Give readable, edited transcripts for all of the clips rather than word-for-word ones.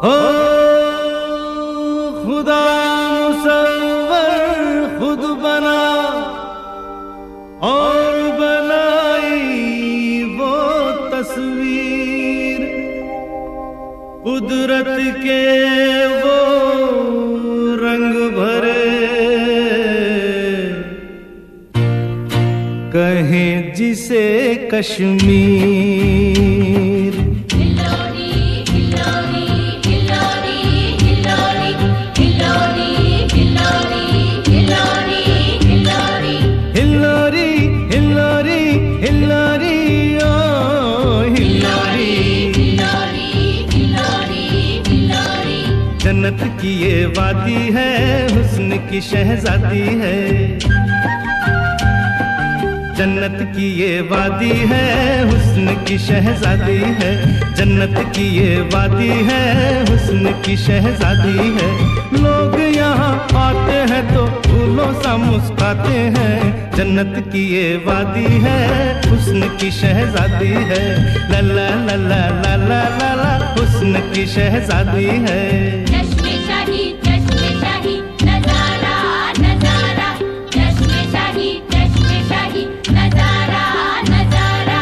हो खुदा मुसव्वर खुद बना और बनाई वो तस्वीर, कुदरत के वो रंग भरे, कहें जिसे कश्मीर। हिलोरी हिलोरी हिलोरी हिलोरी हिलोरी हिलोरी हिलोरी हिलोरी हिलोरी हिलोरी हिलोरी ओ हिलोरी हिलोरी हिलोरी हिलोरी। जन्नत की ये वादी है, हुस्न की शहजादी है। जन्नत की ये वादी है, हुस्न की शहजादी है। जन्नत की ये वादी है, हुस्न की शहजादी है। लोग यहाँ आते हैं तो फूलों सा मुस्कुराते हैं। जन्नत की ये वादी है, हुस्न की शहजादी है। ला ला ला ला ला ला ला ला, हुस्न की शहजादी है। चश्मे शाही नजारा नजारा, चश्मे शाही नजारा नजारा।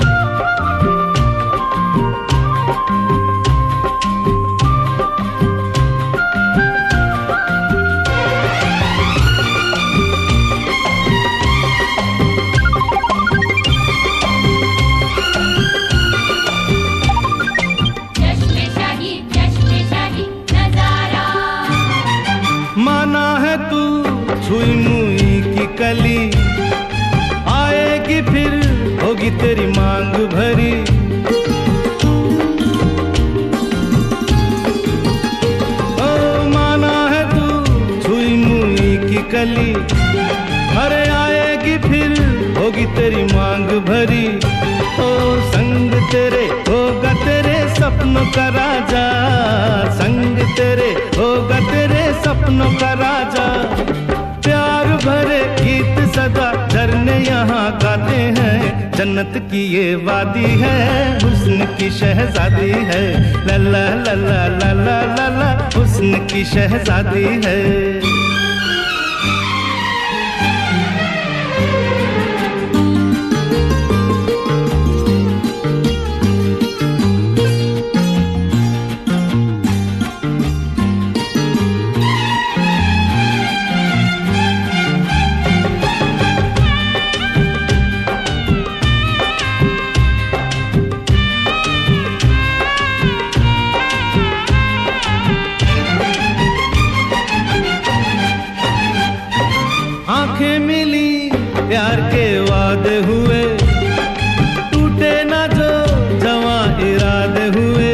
चश्मे शाही नजारा। माना है तू छुई मुई की कली, आएगी फिर होगी तेरी मांग भरी। ओ माना है तू छुई मुई की कली, अरे आएगी फिर होगी तेरी मांग भरी। ओ संग तेरे होगा तेरे सपनों का राजा, संग तेरे होगा तेरे सपनों का राजा। प्यार भरे गीत सदा झरने यहाँ गाते हैं। जन्नत की ये वादी है, हुस्न की शहजादी है। ला ला ला ला ला ला ला ला, हुस्न की शहजादी है। आंखें मिली प्यार के वादे हुए, टूटे ना जो जवां इरादे हुए।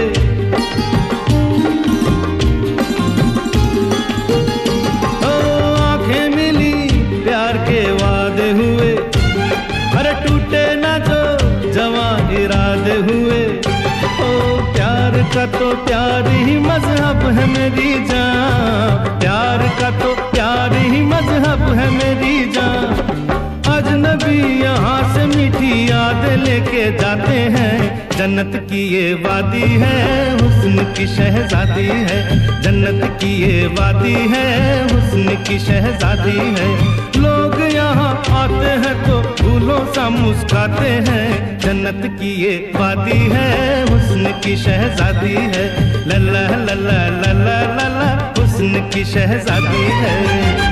ओ आंखें मिली प्यार के वादे हुए, अरे टूटे ना जो जवां इरादे हुए। ओ प्यार का तो प्यार ही मजहब है मेरी जान, प्यार का तो प्यार ही मजहब है मेरी जान। अजनबी यहाँ से मीठी याद लेके जाते हैं। जन्नत की ये वादी है, हुस्न की शहजादी है। जन्नत की ये वादी है, हुस्न की शहजादी है। लोग यहाँ आते हैं तो फूलों सा मुस्कुराते हैं। जन्नत की ये वादी है, हुस्न की शहजादी है। ला ला ला ला ला ला ला, हुस्न की शहजादी है।